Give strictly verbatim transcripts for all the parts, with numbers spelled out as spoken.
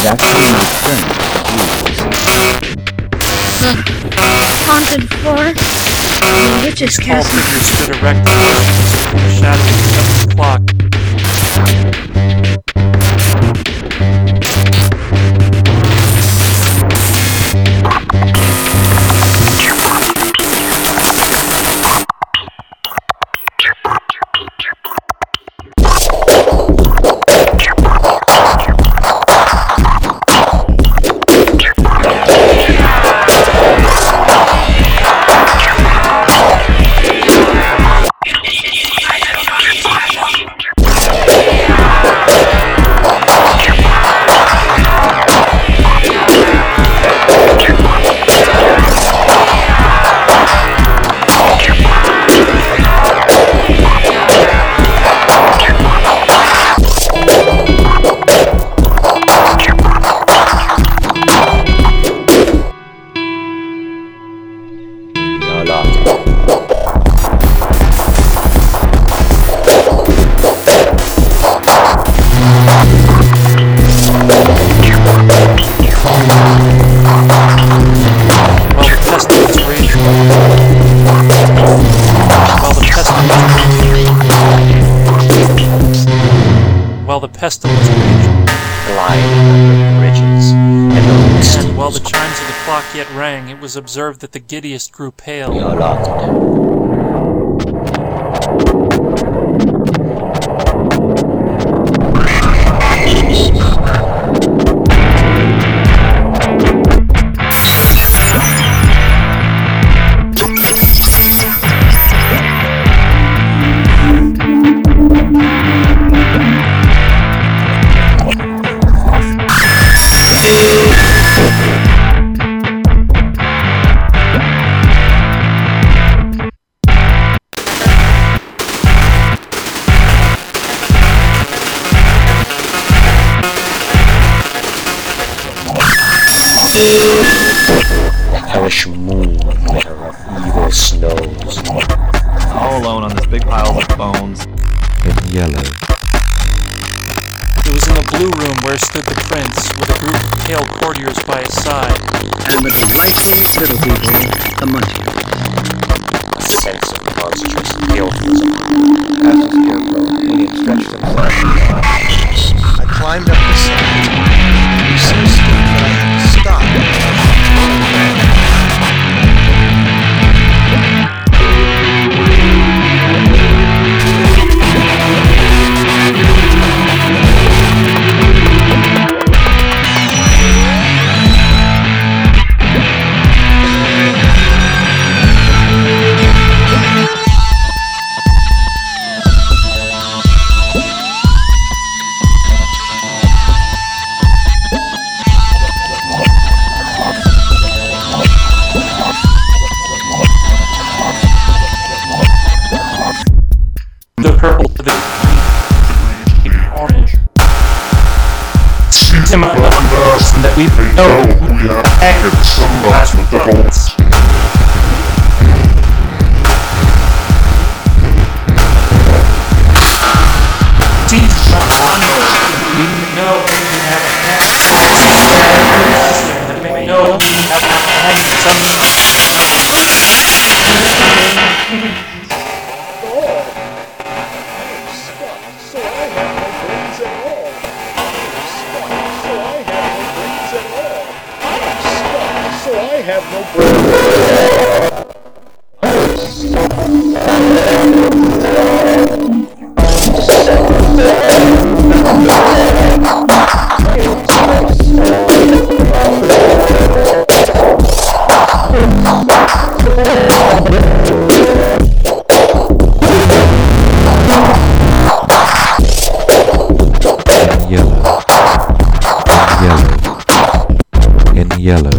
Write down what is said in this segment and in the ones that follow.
It actually made sense. The haunted floor. The witch's Tall castle. figure stood erect and motionless in the shadow of the seventh clock. While the pestilence raged, flying under bridges, and the and while the chimes of the clock yet rang, it was observed that the giddiest grew pale. The hellish moon glitter of evil snows. All alone on this big pile of bones. In yellow. It was in the blue room where stood the prince, with a group of pale courtiers by his side. And the delightful little people among you. A sense of monstrous guilt was upon me. As the scarecrow, William stretched himself. I climbed up the side. It was so steep that I had to stop. The purple to the orange. To my numbers that we know we are active somewhat with the bolts. Teach my honor. We know we have a pact. We know we have a pact. Yellow.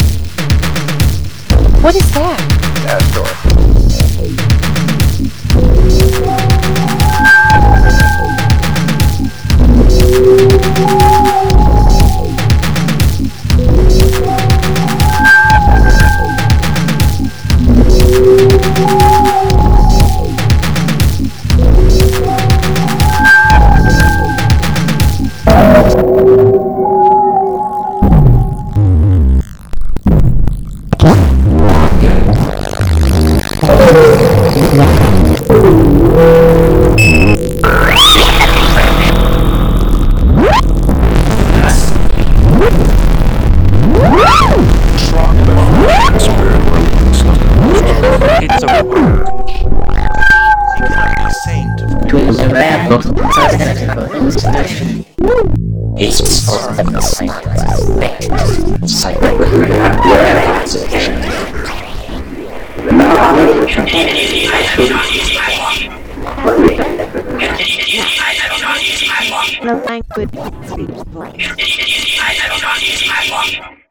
What is that? Astor. The language.